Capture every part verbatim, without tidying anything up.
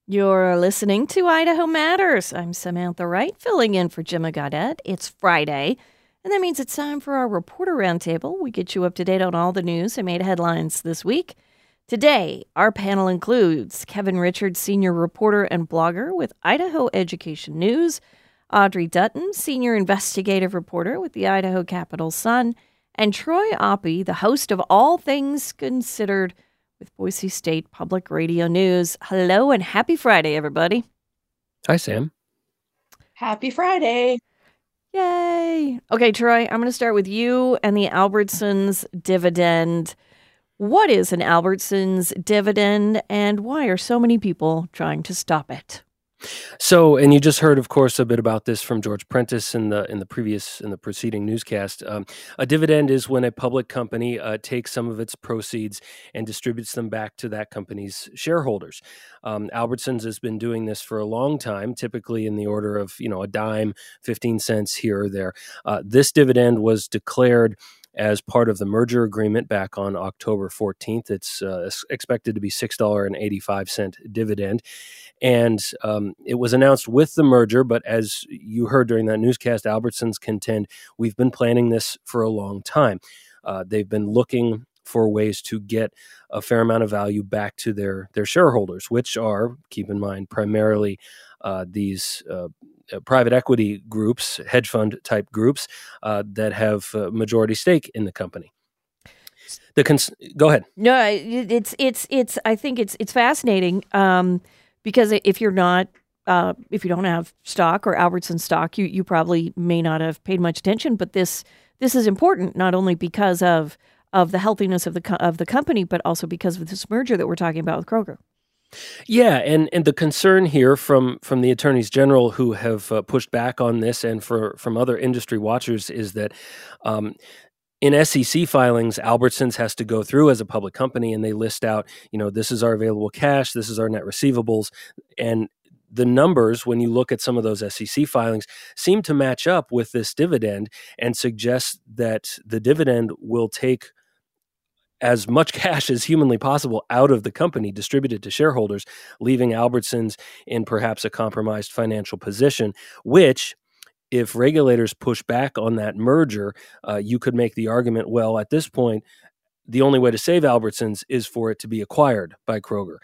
You're listening to Idaho Matters. I'm Samantha Wright, filling in for Jim Gaudet. It's Friday, and that means it's time for our Reporter Roundtable. We get you up to date on all the news that made headlines this week. Today, our panel includes Kevin Richards, senior reporter and blogger with Idaho Education News, Audrey Dutton, senior investigative reporter with the Idaho Capital Sun, and Troy Oppie, the host of All Things Considered with Boise State Public Radio News. Hello and happy Friday, everybody. Hi, Sam. Happy Friday. Yay. Okay, Troy, I'm going to start with you and the Albertsons dividend. What is an Albertsons dividend, and why are so many people trying to stop it? So, and you just heard, of course, a bit about this from George Prentice in the in the previous in the preceding newscast. Um, a dividend is when a public company uh, takes some of its proceeds and distributes them back to that company's shareholders. Um, Albertsons has been doing this for a long time, typically in the order of you know a dime, fifteen cents here or there. Uh, this dividend was declared as part of the merger agreement back on October fourteenth. It's uh, expected to be six dollars and eighty-five cents dividend. And um, it was announced with the merger, but as you heard during that newscast, Albertsons contend we've been planning this for a long time. Uh, they've been looking for ways to get a fair amount of value back to their, their shareholders, which are, keep in mind, primarily uh, these uh, private equity groups, hedge fund type groups uh, that have a majority stake in the company. The cons- Go ahead. No, it's it's it's. I think it's it's fascinating. Um, Because if you're not, uh, if you don't have stock or Albertson stock, you you probably may not have paid much attention. But this this is important not only because of of the healthiness of the co- of the company, but also because of this merger that we're talking about with Kroger. Yeah, and, and the concern here from, from the attorneys general who have uh, pushed back on this, and for from other industry watchers, is that um, in S E C filings, Albertsons has to go through as a public company, and they list out, you know, this is our available cash, this is our net receivables, and the numbers, when you look at some of those S E C filings, seem to match up with this dividend and suggest that the dividend will take as much cash as humanly possible out of the company, distributed to shareholders, leaving Albertsons in perhaps a compromised financial position, which, if regulators push back on that merger, uh, you could make the argument, well, at this point, the only way to save Albertsons is for it to be acquired by Kroger.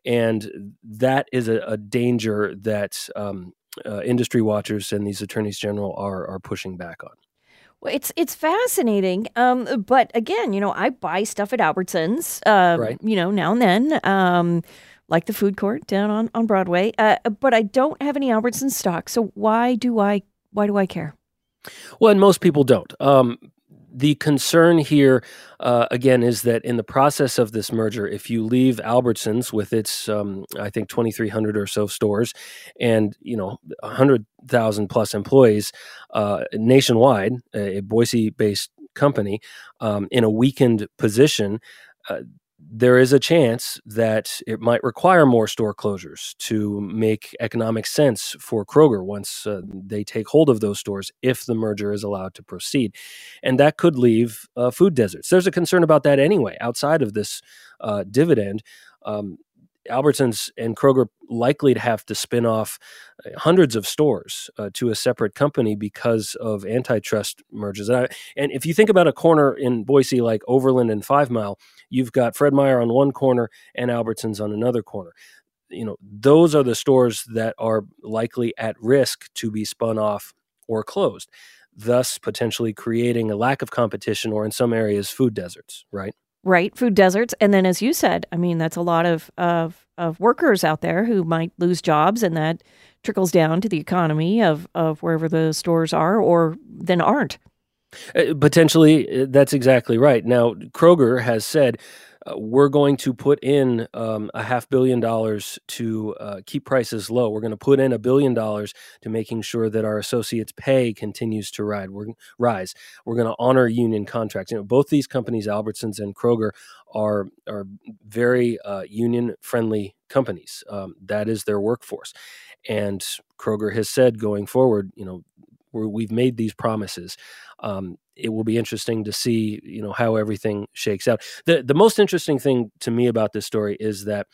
And that is a, a danger that um, uh, industry watchers and these attorneys general are, are pushing back on. Well, it's it's fascinating. Um, but again, you know, I buy stuff at Albertsons, uh, Right. you know, now and then, um, like the food court down on, on Broadway. Uh, but I don't have any Albertsons stock. So why do I why do I care? Well, and most people don't. Um, the concern here, uh, again, is that in the process of this merger, if you leave Albertsons with its, um, I think, twenty-three hundred or so stores and, you know, one hundred thousand plus employees uh, nationwide, a Boise-based company, um, in a weakened position, uh, there is a chance that it might require more store closures to make economic sense for Kroger once uh, they take hold of those stores, if the merger is allowed to proceed. And that could leave uh, food deserts. There's a concern about that anyway, outside of this uh, dividend. Um, Albertsons and Kroger likely to have to spin off hundreds of stores uh, to a separate company because of antitrust mergers. And, I, and if you think about a corner in Boise like Overland and Five Mile, you've got Fred Meyer on one corner and Albertsons on another corner. You know, those are the stores that are likely at risk to be spun off or closed, thus potentially creating a lack of competition, or in some areas, food deserts, right? Right, food deserts. And then, as you said, I mean, that's a lot of, of, of workers out there who might lose jobs, and that trickles down to the economy of, of wherever the stores are or then aren't. Uh, potentially, uh, that's exactly right. Now, Kroger has said, uh, we're going to put in um, a half billion dollars to uh, keep prices low. We're going to put in a billion dollars to making sure that our associates' pay continues to ride, we're, rise. We're going to honor union contracts. You know, both these companies, Albertsons and Kroger, are are very uh, union-friendly companies. Um, that is their workforce. And Kroger has said going forward, you know, we're, we've made these promises. Um, it will be interesting to see, you know, how everything shakes out. The the most interesting thing to me about this story is that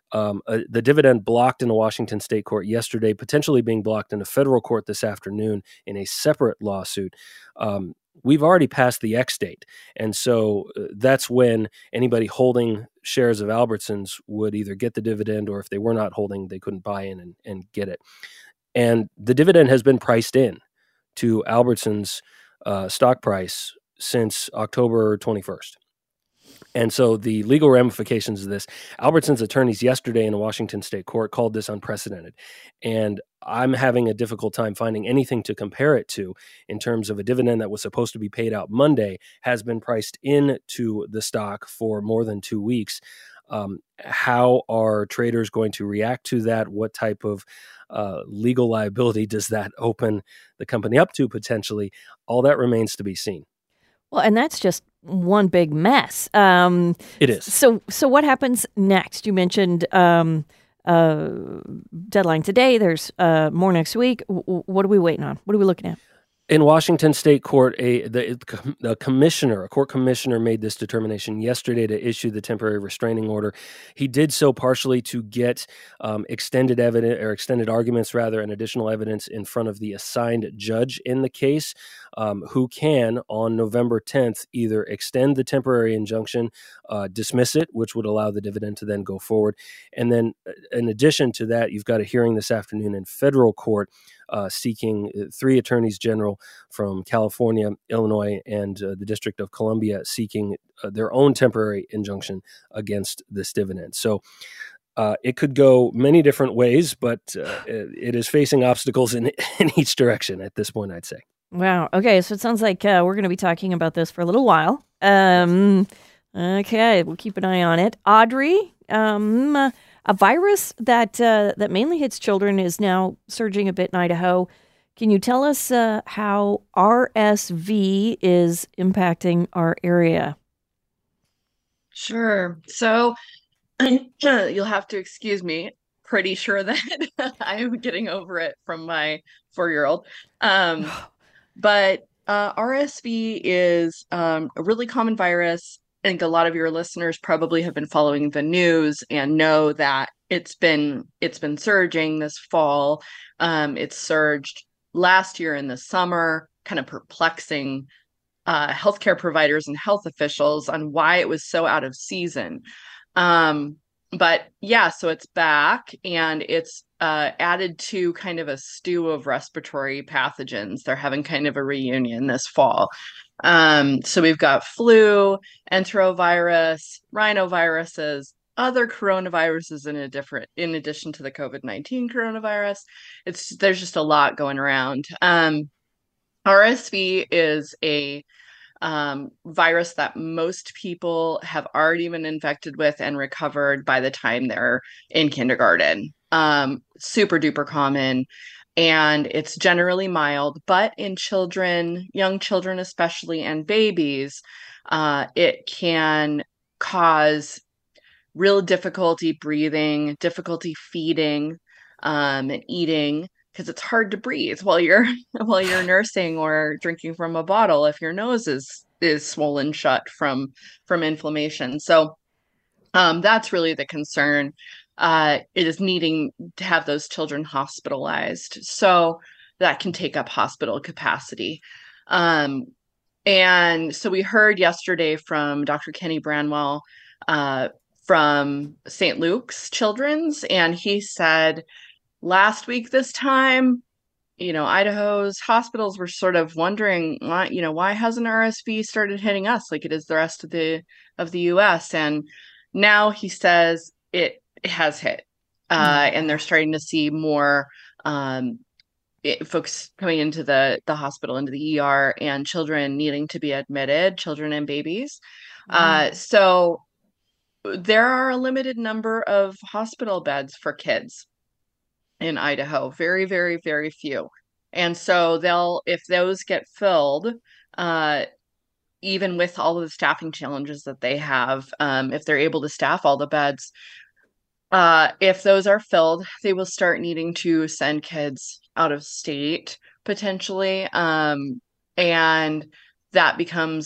Um, uh, the dividend blocked in a Washington state court yesterday, potentially being blocked in a federal court this afternoon in a separate lawsuit. Um, we've already passed the X date. And so uh, that's when anybody holding shares of Albertsons would either get the dividend, or if they were not holding, they couldn't buy in and, and get it. And the dividend has been priced in to Albertsons' uh, stock price since October twenty-first. And so the legal ramifications of this, Albertsons attorneys yesterday in a Washington state court called this unprecedented. And I'm having a difficult time finding anything to compare it to in terms of a dividend that was supposed to be paid out Monday has been priced into the stock for more than two weeks. Um, how are traders going to react to that? What type of uh, legal liability does that open the company up to potentially? All that remains to be seen. Well, and that's just one big mess. Um, it is. So, so what happens next? You mentioned um, uh, deadline today. There's uh, more next week. W- what are we waiting on? What are we looking at? In Washington state court, a the, the commissioner, a court commissioner, made this determination yesterday to issue the temporary restraining order. He did so partially to get um, extended evidence or extended arguments, rather, and additional evidence in front of the assigned judge in the case, um, who can on November tenth either extend the temporary injunction, uh, dismiss it, which would allow the dividend to then go forward, and then in addition to that, you've got a hearing this afternoon in federal court. Uh, seeking uh, three attorneys general from California, Illinois, and uh, the District of Columbia seeking uh, their own temporary injunction against this dividend. So uh, it could go many different ways, but uh, it is facing obstacles in, in each direction at this point, I'd say. Wow. Okay. So it sounds like uh, we're going to be talking about this for a little while. Um, okay. We'll keep an eye on it. Audrey, um, a virus that uh, that mainly hits children is now surging a bit in Idaho. Can you tell us uh, how R S V is impacting our area? Sure. So you'll have to excuse me. Pretty sure that I'm getting over it from my four-year-old. Um, but uh, R S V is um, a really common virus. I think a lot of your listeners probably have been following the news and know that it's been it's been surging this fall. Um, it's surged last year in the summer, kind of perplexing uh, healthcare providers and health officials on why it was so out of season. Um, but yeah, so it's back, and it's uh, added to kind of a stew of respiratory pathogens. They're having kind of a reunion this fall. Um, so we've got flu, enterovirus, rhinoviruses, other coronaviruses in a different, in addition to the COVID nineteen coronavirus. It's there's just a lot going around. Um, R S V is a um, virus that most people have already been infected with and recovered by the time they're in kindergarten. Um, super duper common. And it's generally mild, but in children, young children especially, and babies, uh, it can cause real difficulty breathing, difficulty feeding, um, and eating, because it's hard to breathe while you're while you're nursing or drinking from a bottle if your nose is is swollen shut from from inflammation. So um, that's really the concern. Uh, it is needing to have those children hospitalized. So that can take up hospital capacity. Um, and so we heard yesterday from Doctor Kenny Branwell uh, from Saint Luke's Children's, and he said last week this time, you know, Idaho's hospitals were sort of wondering why, you know, why hasn't R S V started hitting us like it is the rest of the of the U S? And now he says it it has hit, uh, and they're starting to see more um, it, folks coming into the the hospital, into the E R, and children needing to be admitted, children and babies. Mm. Uh, so there are a limited number of hospital beds for kids in Idaho, very, very, very few. And so they'll, if those get filled, uh, even with all of the staffing challenges that they have, um, if they're able to staff all the beds, Uh, if those are filled, they will start needing to send kids out of state potentially. Um, and that becomes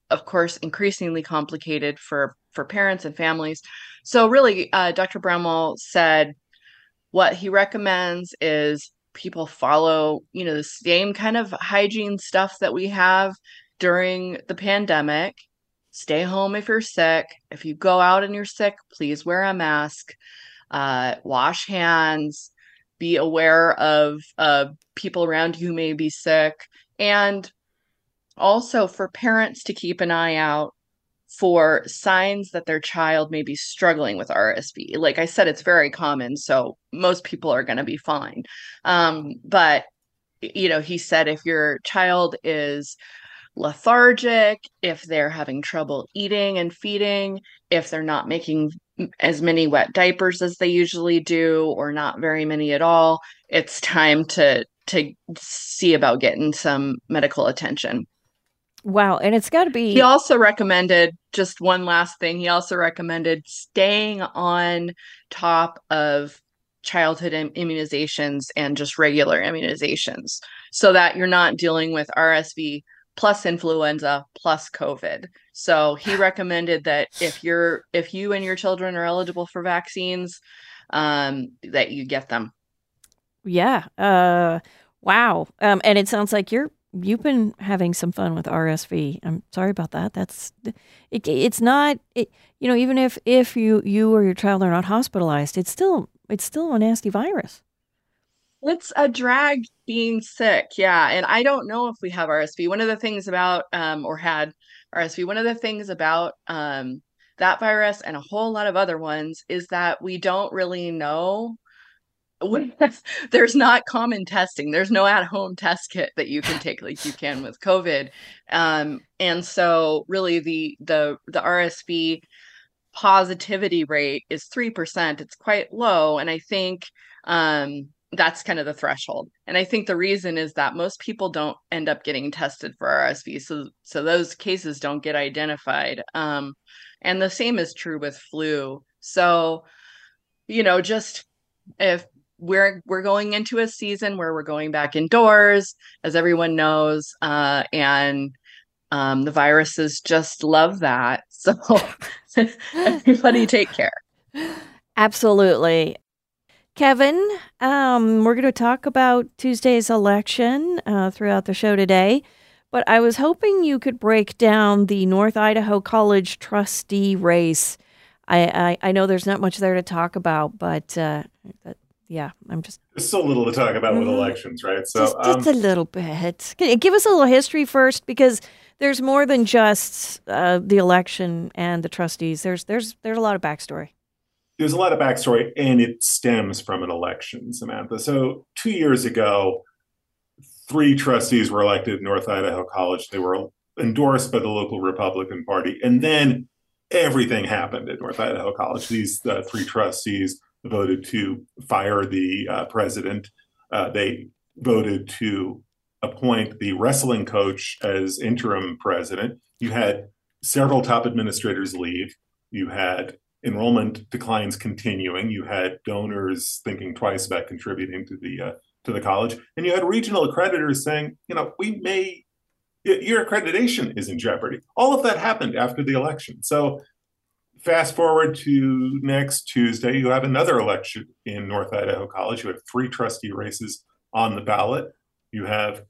of course, increasingly complicated for, for parents and families. So really, uh, Doctor Bramwell said what he recommends is people follow, you know, the same kind of hygiene stuff that we have during the pandemic. Stay home if you're sick. If you go out and you're sick, please wear a mask, uh, wash hands, be aware of uh, people around you who may be sick. And also for parents to keep an eye out for signs that their child may be struggling with R S V. Like I said, it's very common, so most people are going to be fine. Um, but, you know, he said if your child is lethargic, if they're having trouble eating and feeding, if they're not making as many wet diapers as they usually do, or not very many at all, it's time to to see about getting some medical attention. Wow. And it's got to be. He also recommended, just one last thing, he also recommended staying on top of childhood im- immunizations and just regular immunizations so that you're not dealing with R S V plus influenza plus COVID. So he recommended that if you're if you and your children are eligible for vaccines, um, that you get them. Yeah. Uh, wow. Um, and it sounds like you're you've been having some fun with R S V. I'm sorry about that. That's it, it's not it, you know, even if if you you or your child are not hospitalized, it's still it's still a nasty virus. It's a drag being sick. Yeah. And I don't know if we have R S V. One of the things about, um, or had R S V, one of the things about um, that virus and a whole lot of other ones is that we don't really know. There's not common testing. There's no at-home test kit that you can take like you can with COVID. Um, and so really the the the R S V positivity rate is three percent. It's quite low. And I think um, that's kind of the threshold. And I think the reason is that most people don't end up getting tested for R S V. So, so those cases don't get identified. Um, and the same is true with flu. So, you know, just if we're, we're going into a season where we're going back indoors, as everyone knows, uh, and um, the viruses just love that. So everybody take care. Absolutely. Kevin, um, we're going to talk about Tuesday's election uh, throughout the show today, but I was hoping you could break down the North Idaho College trustee race. I, I, I know there's not much there to talk about, but uh, that, yeah, I'm just... There's so little to talk about mm-hmm. with elections, right? So just, just um, a little bit. Give us a little history first, because there's more than just uh, the election and the trustees. There's there's there's a lot of backstory. There's a lot of backstory, and it stems from an election, Samantha. So two years ago, three trustees were elected at North Idaho College. They were endorsed by the local Republican Party. And then everything happened at North Idaho College. These uh, three trustees voted to fire the uh, president. Uh, they voted to appoint the wrestling coach as interim president. You had several top administrators leave. You had enrollment declines continuing. You had donors thinking twice about contributing to the uh, to the college, and you had regional accreditors saying, you know, we may your accreditation is in jeopardy. All of that happened after the election. So fast forward to next Tuesday, you have another election in North Idaho College. You have three trustee races on the ballot. You have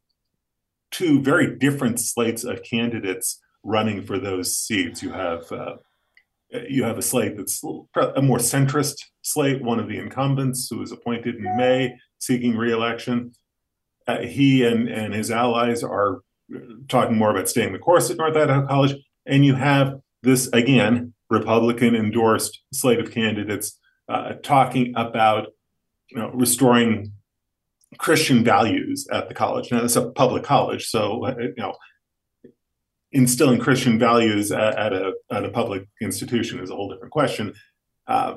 two very different slates of candidates running for those seats. You have uh, you have a slate that's a more centrist slate, one of the incumbents who was appointed in May seeking re-election. Uh, he and, and his allies are talking more about staying the course at North Idaho College. And you have this, again, Republican-endorsed slate of candidates uh, talking about, you know, restoring Christian values at the college. Now, it's a public college, so, you know, instilling Christian values at, at a at a public institution is a whole different question. Uh,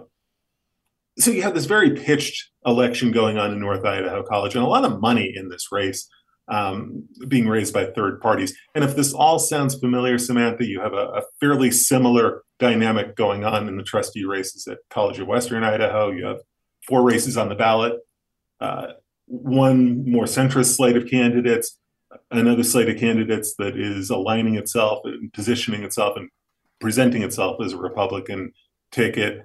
so you have this very pitched election going on in North Idaho College, and a lot of money in this race um, being raised by third parties. And if this all sounds familiar, Samantha, you have a, a fairly similar dynamic going on in the trustee races at College of Western Idaho. You have four races on the ballot, uh, one more centrist slate of candidates, another slate of candidates that is aligning itself and positioning itself and presenting itself as a Republican ticket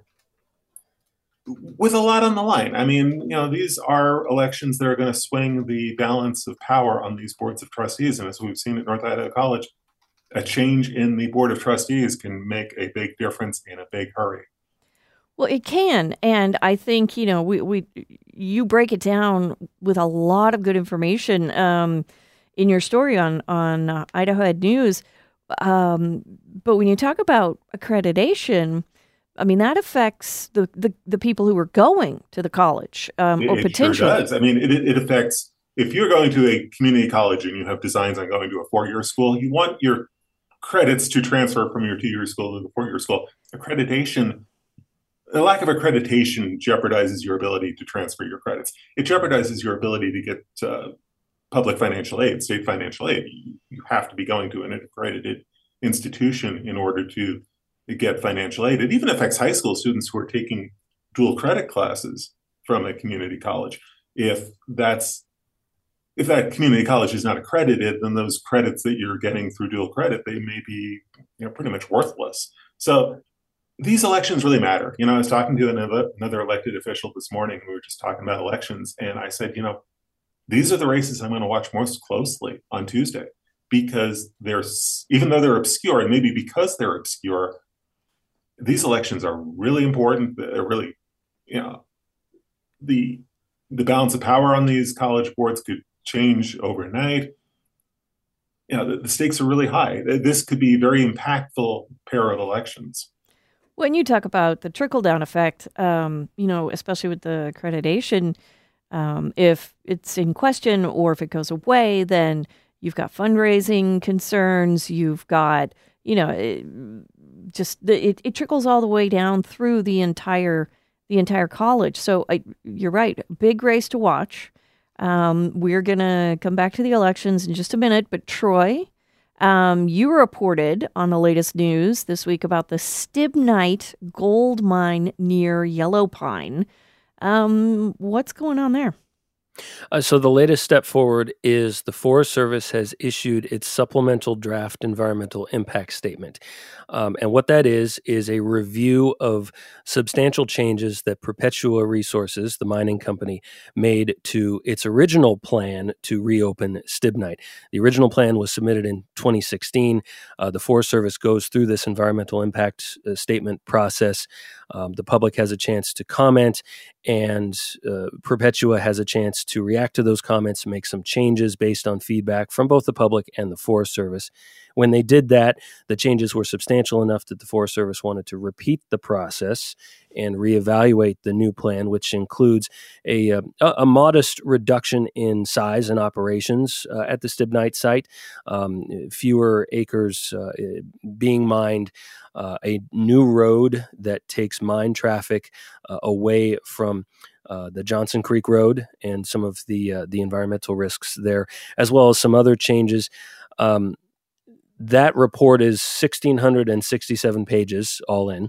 with a lot on the line. I mean, you know, these are elections that are going to swing the balance of power on these boards of trustees. And as we've seen at North Idaho College, a change in the board of trustees can make a big difference in a big hurry. Well, it can. And I think, you know, we, we you break it down with a lot of good information um, in your story on, on uh, Idaho Ed News. Um, but when you talk about accreditation, I mean, that affects the, the, the people who are going to the college um, it, or it potentially. Sure does. I mean, it, it affects, if you're going to a community college and you have designs on going to a four-year school, you want your credits to transfer from your two-year school to the four-year school. Accreditation, the lack of accreditation jeopardizes your ability to transfer your credits. It jeopardizes your ability to get uh, public financial aid, state financial aid. You, you have to be going to an accredited institution in order to get financial aid. It even affects high school students who are taking dual credit classes from a community college. If that's if that community college is not accredited, then those credits that you're getting through dual credit, they may be, you know, pretty much worthless. So these elections really matter. You know, I was talking to another another elected official this morning. We were just talking about elections, and I said, you know, these are the races I'm going to watch most closely on Tuesday, because they're, even though they're obscure, and maybe because they're obscure, these elections are really important. They're really, you know, the the balance of power on these college boards could change overnight. You know, the, the stakes are really high. This could be a very impactful pair of elections. When you talk about the trickle-down effect, um, you know, especially with the accreditation, um, if it's in question or if it goes away, then you've got fundraising concerns, you've got, you know, it, just the, it, it trickles all the way down through the entire the entire college. So I, you're right, big race to watch. Um, we're going to come back to the elections in just a minute, but Troy, um, you reported on the latest news this week about the Stibnite gold mine near Yellow Pine. Um, what's going on there? Uh, so the latest step forward is the Forest Service has issued its supplemental draft environmental impact statement. Um, and what that is, is a review of substantial changes that Perpetua Resources, the mining company, made to its original plan to reopen Stibnite. The original plan was submitted in twenty sixteen. Uh, the Forest Service goes through this environmental impact uh, statement process. Um, the public has a chance to comment, and uh, Perpetua has a chance to react to those comments and make some changes based on feedback from both the public and the Forest Service. When they did that, the changes were substantial enough that the Forest Service wanted to repeat the process and reevaluate the new plan, which includes a, a, a modest reduction in size and operations uh, at the Stibnite site, um, fewer acres uh, being mined, uh, a new road that takes mine traffic uh, away from Uh, the Johnson Creek Road and some of the uh, the environmental risks there, as well as some other changes. Um, that report is one thousand six hundred sixty-seven pages all in.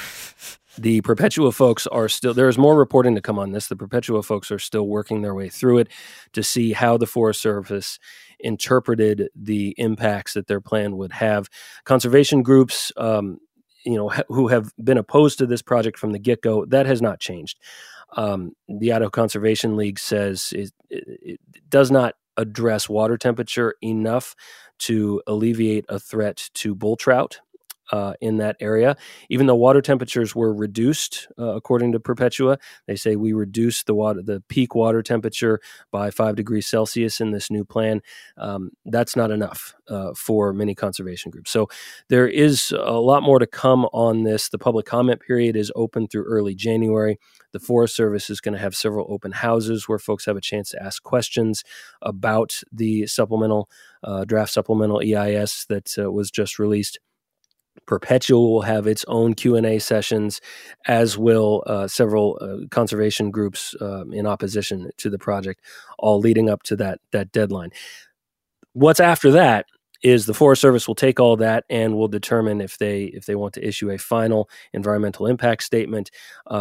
The Perpetua folks are still, there is more reporting to come on this. The Perpetua folks are still working their way through it to see how the Forest Service interpreted the impacts that their plan would have. Conservation groups, um, you know, ha- who have been opposed to this project from the get-go, that has not changed. Um, the Idaho Conservation League says it, it, it does not address water temperature enough to alleviate a threat to bull trout uh, in that area. Even though water temperatures were reduced, uh, according to Perpetua, they say we reduced the water, the peak water temperature by five degrees Celsius in this new plan. Um, that's not enough uh, for many conservation groups. So there is a lot more to come on this. The public comment period is open through early January. The Forest Service is going to have several open houses where folks have a chance to ask questions about the supplemental uh, draft supplemental E I S that uh, was just released. Perpetua will have its own Q and A sessions, as will uh, several uh, conservation groups um, in opposition to the project, all leading up to that that deadline. What's after that is the Forest Service will take all that and will determine if they if they want to issue a final environmental impact statement. Um,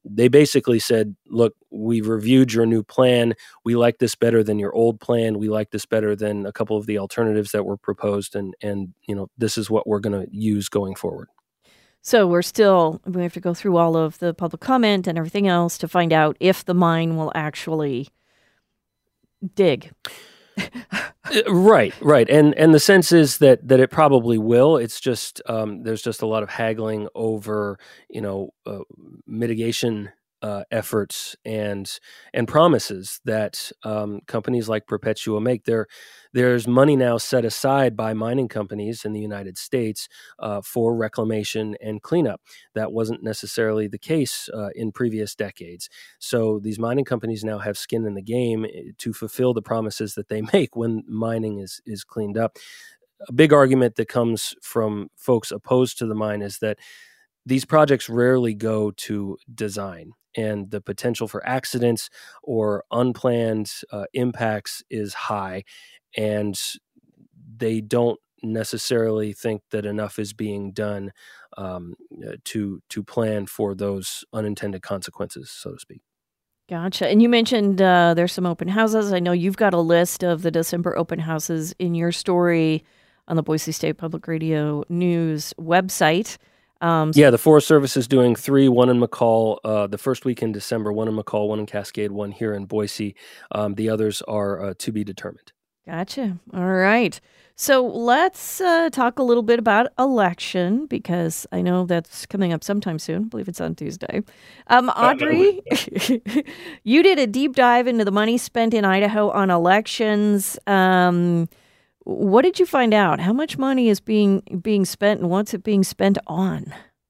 they basically said, look, we've reviewed your new plan. We like this better than your old plan. We like this better than a couple of the alternatives that were proposed. And, and you know, this is what we're going to use going forward. So we're still, we have to go through all of the public comment and everything else to find out if the mine will actually dig. Right, right. And and the sense is that that it probably will. It's just um, there's just a lot of haggling over, you know, uh, mitigation uh, efforts and and promises that um, companies like Perpetua make. There, there's money now set aside by mining companies in the United States uh, for reclamation and cleanup. That wasn't necessarily the case uh, in previous decades. So these mining companies now have skin in the game to fulfill the promises that they make when mining is is cleaned up. A big argument that comes from folks opposed to the mine is that these projects rarely go to design, and the potential for accidents or unplanned uh, impacts is high, and they don't necessarily think that enough is being done um, to to plan for those unintended consequences, so to speak. Gotcha. And you mentioned uh, there's some open houses. I know you've got a list of the December open houses in your story on the Boise State Public Radio News website. Um, so yeah, the Forest Service is doing three, one in McCall, uh, the first week in December, one in McCall, one in Cascade, one here in Boise. Um, the others are uh, to be determined. Gotcha. All right. So let's uh, talk a little bit about election, because I know that's coming up sometime soon. I believe it's on Tuesday. Um, Audrey, you did a deep dive into the money spent in Idaho on elections. Um, what did you find out? How much money is being being spent, and what's it being spent on?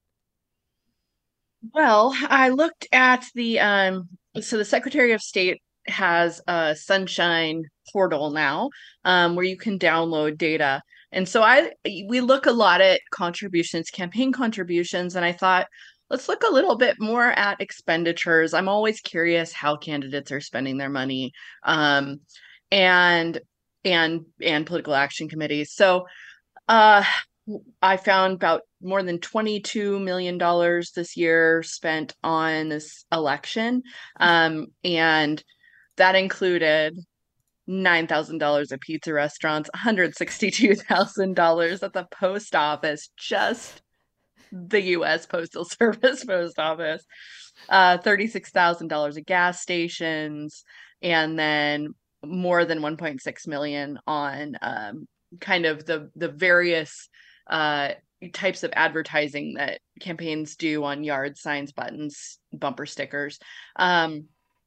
Well, I looked at the um, so the Secretary of State has a Sunshine portal now, um, where you can download data. And so I we look a lot at contributions, campaign contributions, and I thought, let's look a little bit more at expenditures. I'm always curious how candidates are spending their money, um, and and and political action committees. So uh, I found about more than twenty-two million dollars this year spent on this election, um, and that included nine thousand dollars at pizza restaurants, one hundred sixty-two thousand dollars at the post office, just the U S Postal Service post office, uh, thirty-six thousand dollars at gas stations, and then more than one point six million dollars on um, kind of the, the various uh, types of advertising that campaigns do on yard signs, buttons, bumper stickers. Um,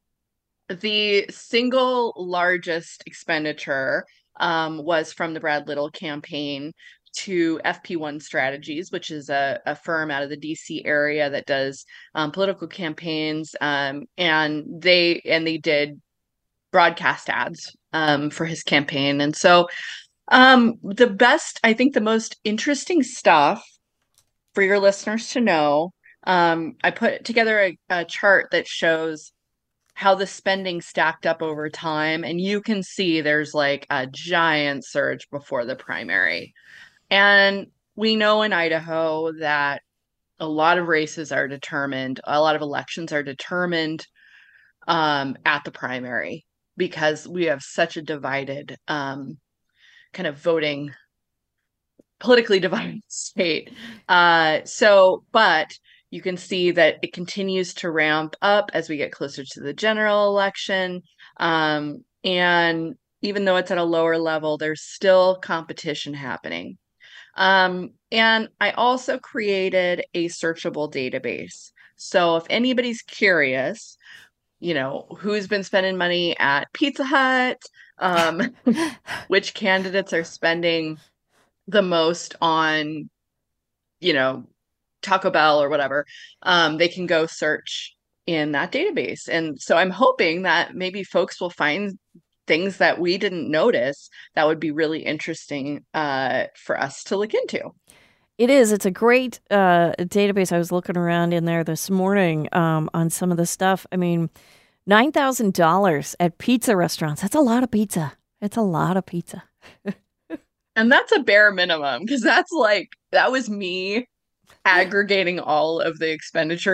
The single largest expenditure um, was from the Brad Little campaign to F P one Strategies, which is a, a firm out of the D C area that does um, political campaigns, um, and they and they did broadcast ads um, for his campaign. And so um, the best, I think, the most interesting stuff for your listeners to know, um, I put together a, a chart that shows how the spending stacked up over time. And you can see there's like a giant surge before the primary. And we know in Idaho that a lot of races are determined, a lot of elections are determined um, at the primary, because we have such a divided um, kind of voting, politically divided state. Uh, so, but you can see that it continues to ramp up as we get closer to the general election. Um, and even though it's at a lower level, there's still competition happening. Um, and I also created a searchable database. So if anybody's curious, you know, who's been spending money at Pizza Hut, um, which candidates are spending the most on, you know, Taco Bell or whatever, um, they can go search in that database. And so I'm hoping that maybe folks will find things that we didn't notice that would be really interesting uh, for us to look into. It is. It's a great uh, database. I was looking around in there this morning um, on some of the stuff. I mean, nine thousand dollars at pizza restaurants. That's a lot of pizza. It's a lot of pizza. And that's a bare minimum, because that's like, that was me aggregating all of the expenditures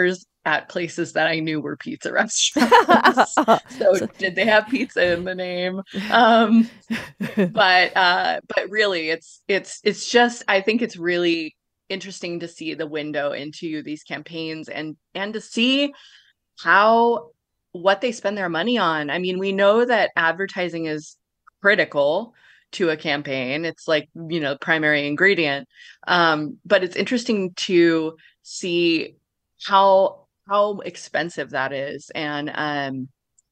at places that I knew were pizza restaurants. So did they have pizza in the name? Um, but uh, but really, it's it's it's just I think it's really interesting to see the window into these campaigns and and to see how what they spend their money on. I mean, we know that advertising is critical to a campaign. It's like, you know, the primary ingredient. Um, but it's interesting to see how how expensive that is, and um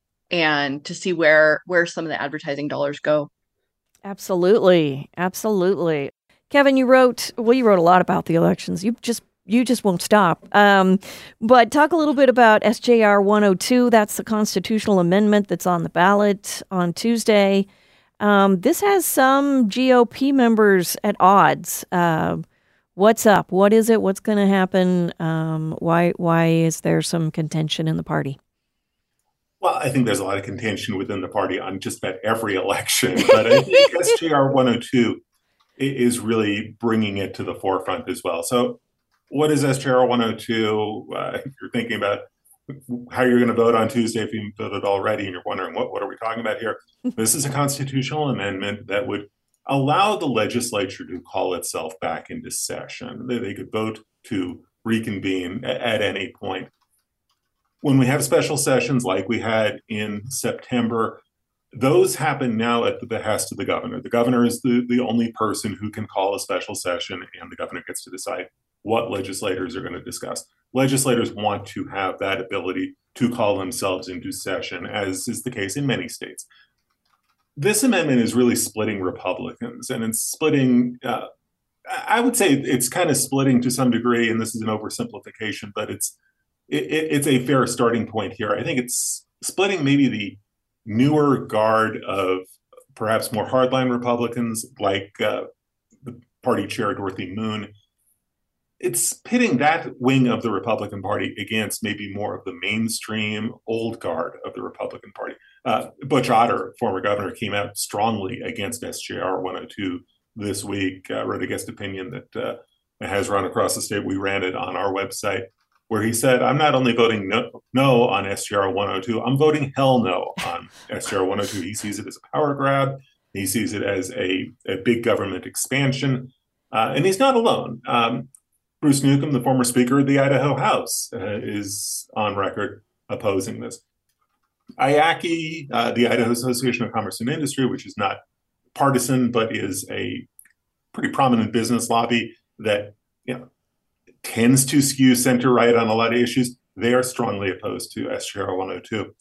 and to see where where some of the advertising dollars go. Absolutely. Absolutely. Kevin, you wrote, well, you wrote a lot about the elections. You just you just won't stop. Um, but talk a little bit about S J R one oh two. That's the constitutional amendment that's on the ballot on Tuesday. Um, this has some G O P members at odds. Uh, what's up? What is it? What's going to happen? Um, why why is there some contention in the party? Well, I think there's a lot of contention within the party on just about every election. But I think S J R one oh two is really bringing it to the forefront as well. So what is S J R one oh two? Uh, if you're thinking about how you're going to vote on Tuesday, if you voted already and you're wondering, what, what are we talking about here? This is a constitutional amendment that would allow the legislature to call itself back into session. They, they could vote to reconvene at, at any point. When we have special sessions like we had in September, those happen now at the behest of the governor. The governor is the, the only person who can call a special session, and the governor gets to decide what legislators are going to discuss. Legislators want to have that ability to call themselves into session, as is the case in many states. This amendment is really splitting Republicans, and it's splitting, uh, I would say it's kind of splitting to some degree, and this is an oversimplification, but it's it, it's a fair starting point here. I think it's splitting maybe the newer guard of perhaps more hardline Republicans, like uh, the party chair, Dorothy Moon. It's pitting that wing of the Republican Party against maybe more of the mainstream old guard of the Republican Party. Uh, Butch Otter, former governor, came out strongly against S J R one oh two this week, uh, wrote a guest opinion that uh, has run across the state. We ran it on our website, where he said, I'm not only voting no, no on S J R one oh two, I'm voting hell no on S J R one oh two. He sees it as a power grab. He sees it as a, a big government expansion. Uh, and he's not alone. Um, Bruce Newcomb, the former Speaker of the Idaho House, uh, is on record opposing this. I A C I, uh, the Idaho Association of Commerce and Industry, which is not partisan, but is a pretty prominent business lobby that, you know, tends to skew center-right on a lot of issues, they are strongly opposed to S J R one oh two.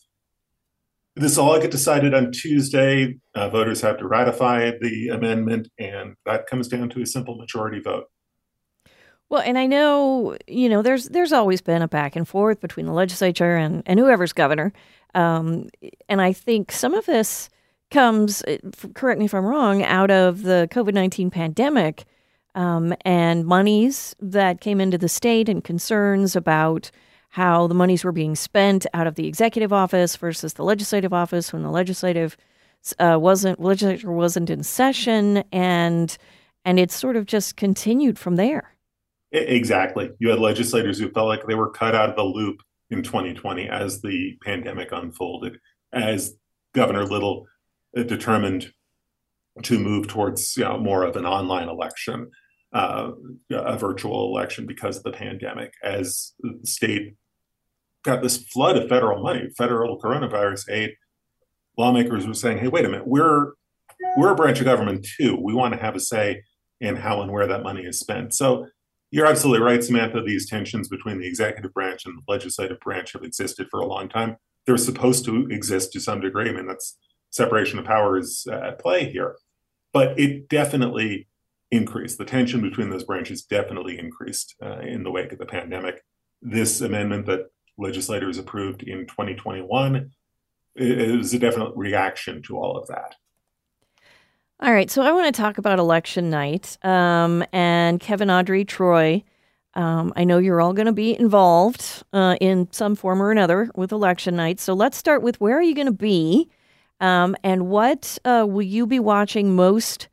This all get decided on Tuesday. Uh, voters have to ratify the amendment, and that comes down to a simple majority vote. Well, and I know, you know, there's there's always been a back and forth between the legislature and, and whoever's governor. Um, and I think some of this comes, correct me if I'm wrong, out of the COVID nineteen pandemic um, and monies that came into the state and concerns about how the monies were being spent out of the executive office versus the legislative office when the legislative uh, wasn't legislature wasn't in session, and and it's sort of just continued from there. Exactly. You had legislators who felt like they were cut out of the loop in twenty twenty as the pandemic unfolded, as Governor Little determined to move towards, you know, more of an online election, uh, a virtual election because of the pandemic, as the state got this flood of federal money, federal coronavirus aid. Lawmakers were saying, hey, wait a minute, we're we're a branch of government too. We want to have a say in how and where that money is spent. So you're absolutely right, Samantha. These tensions between the executive branch and the legislative branch have existed for a long time. They're supposed to exist to some degree. I mean, that's separation of powers uh, at play here. But it definitely increased. The tension between those branches definitely increased uh, in the wake of the pandemic. This amendment that legislators approved in twenty twenty-one is a definite reaction to all of that. All right, so I want to talk about election night. Um, and Kevin, Audrey, Troy, um, I know you're all going to be involved uh, in some form or another with election night. So let's start with, where are you going to be? Um, and what uh, will you be watching most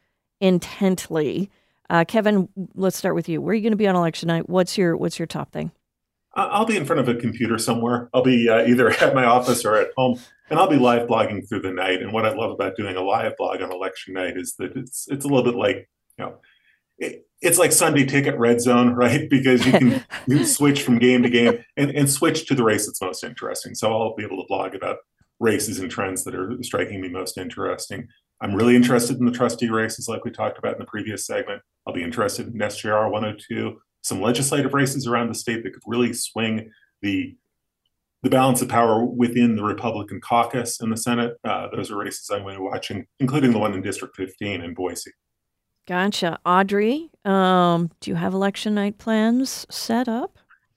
intently? Uh, Kevin, let's start with you. Where are you going to be on election night? What's your What's your top thing? I'll be in front of a computer somewhere. I'll be uh, either at my office or at home, and I'll be live blogging through the night. And what I love about doing a live blog on election night is that it's it's a little bit like, you know, it, it's like Sunday Ticket Red Zone, right? Because you can you switch from game to game and, and switch to the race that's most interesting. So I'll be able to blog about races and trends that are striking me most interesting. I'm really interested in the trustee races like we talked about in the previous segment. I'll be interested in S J R one oh two, some legislative races around the state that could really swing the the balance of power within the Republican caucus in the Senate. Uh, those are races I'm going to be watching, including the one in District fifteen in Boise. Gotcha. Audrey, um, do you have election night plans set up?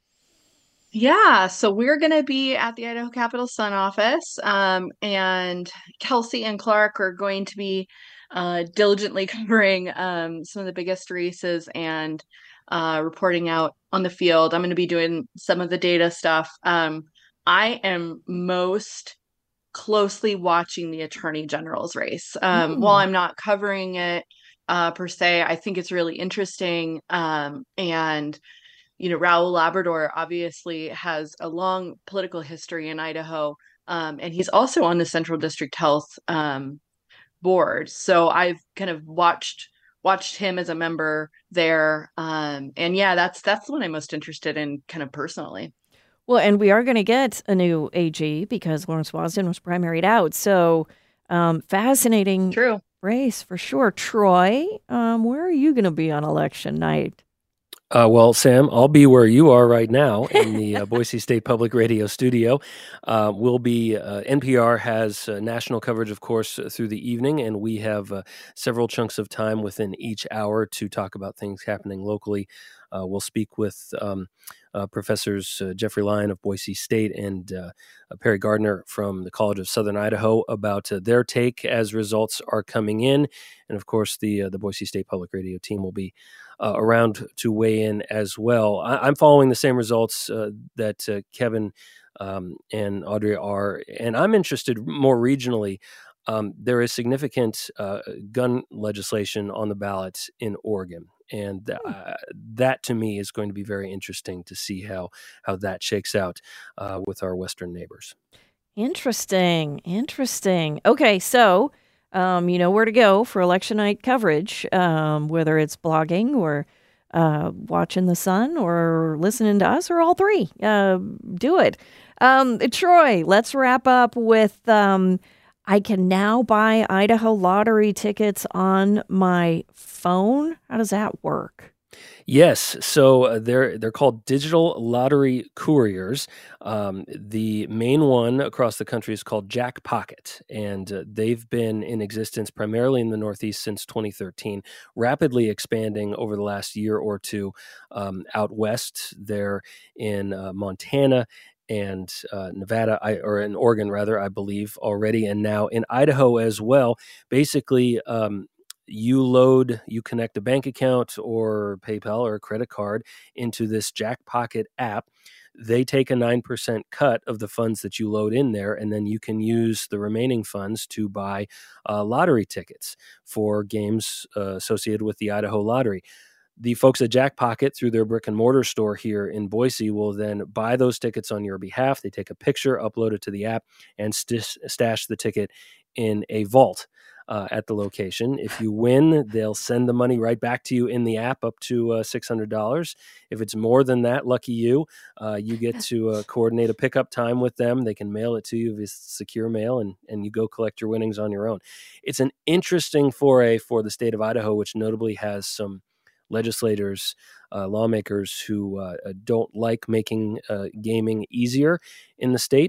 Yeah, so we're going to be at the Idaho Capitol Sun office, um, and Kelsey and Clark are going to be uh, diligently covering um, some of the biggest races and uh, reporting out on the field. I'm going to be doing some of the data stuff. Um, I am most closely watching the Attorney General's race. Um, Mm. While I'm not covering it uh, per se, I think it's really interesting, um, and you know, Raul Labrador obviously has a long political history in Idaho, um, and he's also on the Central District Health um, Board. So I've kind of watched watched him as a member there, um, and yeah, that's that's the one I'm most interested in, kind of personally. Well, and we are going to get a new A G because Lawrence Wasden was primaried out. So um, fascinating True. race for sure. Troy, um, where are you going to be on election night? Uh, well, Sam, I'll be where you are right now in the uh, Boise State Public Radio studio. Uh, we'll be, uh, N P R has uh, national coverage, of course, uh, through the evening, and we have uh, several chunks of time within each hour to talk about things happening locally. Uh, we'll speak with um, uh, Professors uh, Jeffrey Lyon of Boise State and uh, uh, Perry Gardner from the College of Southern Idaho about uh, their take as results are coming in. And, of course, the uh, the Boise State Public Radio team will be Uh, around to weigh in as well. I, I'm following the same results uh, that uh, Kevin um, and Audrey are, and I'm interested more regionally. Um, there is significant uh, gun legislation on the ballot in Oregon, and uh, that to me is going to be very interesting to see how how that shakes out uh, with our western neighbors. Interesting. Interesting. Okay, so Um, you know where to go for election night coverage, um, whether it's blogging or uh, watching the Sun or listening to us or all three. Uh, do it. Um, Troy, let's wrap up with um, I can now buy Idaho lottery tickets on my phone. How does that work? Yes, so uh, they're they're called digital lottery couriers. Um, the main one across the country is called Jack Pocket, and uh, they've been in existence primarily in the Northeast since twenty thirteen, rapidly expanding over the last year or two um, out west. They're in uh, Montana and uh, Nevada, I, or in Oregon rather, I believe already, and now in Idaho as well. Basically. Um, You load, you connect a bank account or PayPal or a credit card into this Jack Pocket app. They take a nine percent cut of the funds that you load in there, and then you can use the remaining funds to buy uh, lottery tickets for games uh, associated with the Idaho Lottery. The folks at Jack Pocket, through their brick and mortar store here in Boise, will then buy those tickets on your behalf. They take a picture, upload it to the app, and st- stash the ticket in a vault uh, at the location. If you win, they'll send the money right back to you in the app, up to uh, six hundred dollars. If it's more than that, lucky you, uh, you get to uh, coordinate a pickup time with them. They can mail it to you via secure mail, and, and you go collect your winnings on your own. It's an interesting foray for the state of Idaho, which notably has some legislators, uh, lawmakers who uh, don't like making uh, gaming easier in the state.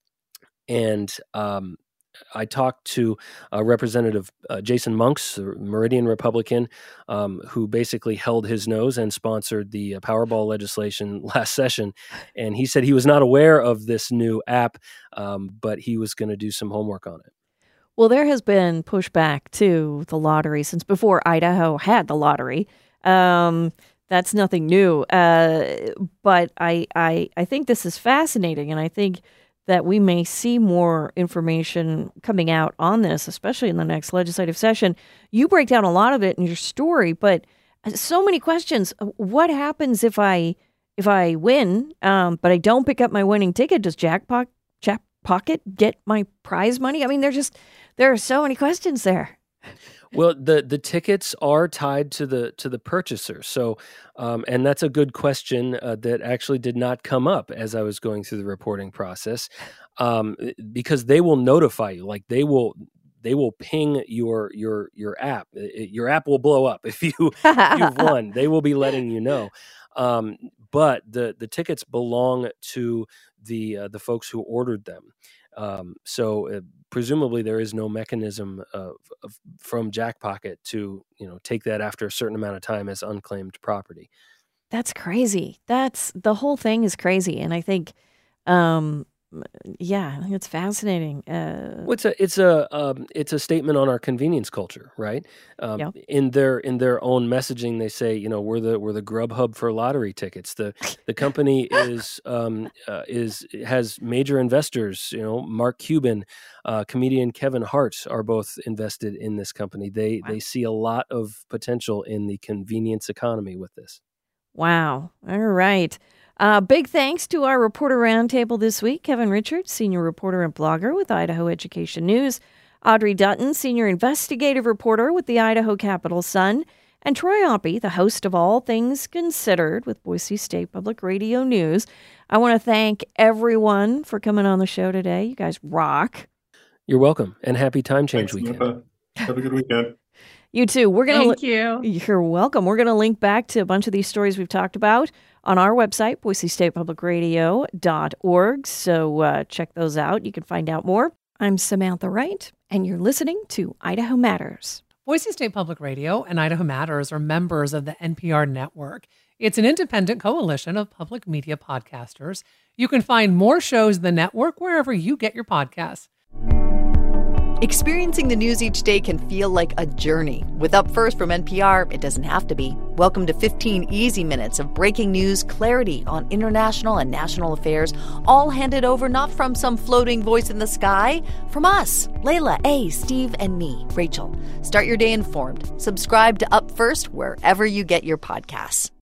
And um, I talked to uh, Representative uh, Jason Monks, a Meridian Republican, um, who basically held his nose and sponsored the uh, Powerball legislation last session. And he said he was not aware of this new app, um, but he was going to do some homework on it. Well, there has been pushback to the lottery since before Idaho had the lottery. Um, that's nothing new. Uh, but I, I, I think this is fascinating, and I think that we may see more information coming out on this, especially in the next legislative session. You break down a lot of it in your story, but so many questions. What happens if I if I win, um, but I don't pick up my winning ticket, does Jackpot Jackpocket get my prize money? I mean, there's just there are so many questions there. Well, the the tickets are tied to the to the purchaser, so um, and that's a good question uh, that actually did not come up as I was going through the reporting process, um, because they will notify you, like they will they will ping your your your app. Your app will blow up if you if you've won. They will be letting you know. Um, but the the tickets belong to the uh, the folks who ordered them. Um, so uh, presumably there is no mechanism of, of, from Jackpocket to, you know, take that after a certain amount of time as unclaimed property. That's crazy. That's the whole thing is crazy. And I think, um, yeah, I think it's fascinating. Uh, well, it's a it's a um, it's a statement on our convenience culture, right? Um, Yep. In their in their own messaging, they say, you know, we're the we're the Grubhub for lottery tickets. The the company is um, uh, is has major investors. You know, Mark Cuban, uh, comedian Kevin Hart are both invested in this company. They Wow. they see a lot of potential in the convenience economy with this. Wow. All right. Uh, big thanks to our reporter roundtable this week, Kevin Richards, senior reporter and blogger with Idaho Education News, Audrey Dutton, senior investigative reporter with the Idaho Capital Sun, and Troy Oppie, the host of All Things Considered with Boise State Public Radio News. I want to thank everyone for coming on the show today. You guys rock. You're welcome, and happy time change Thanks, weekend. Samantha. Have a good weekend. You too. We're gonna Thank you. You're welcome. We're going to link back to a bunch of these stories we've talked about on our website, boise state public radio dot org. So uh, check those out. You can find out more. I'm Samantha Wright, and you're listening to Idaho Matters. Boise State Public Radio and Idaho Matters are members of the N P R network. It's an independent coalition of public media podcasters. You can find more shows in the network wherever you get your podcasts. Experiencing the news each day can feel like a journey. With Up First from N P R, it doesn't have to be. Welcome to fifteen easy minutes of breaking news, clarity on international and national affairs, all handed over not from some floating voice in the sky, from us, Layla, A, Steve, and me, Rachel. Start your day informed. Subscribe to Up First wherever you get your podcasts.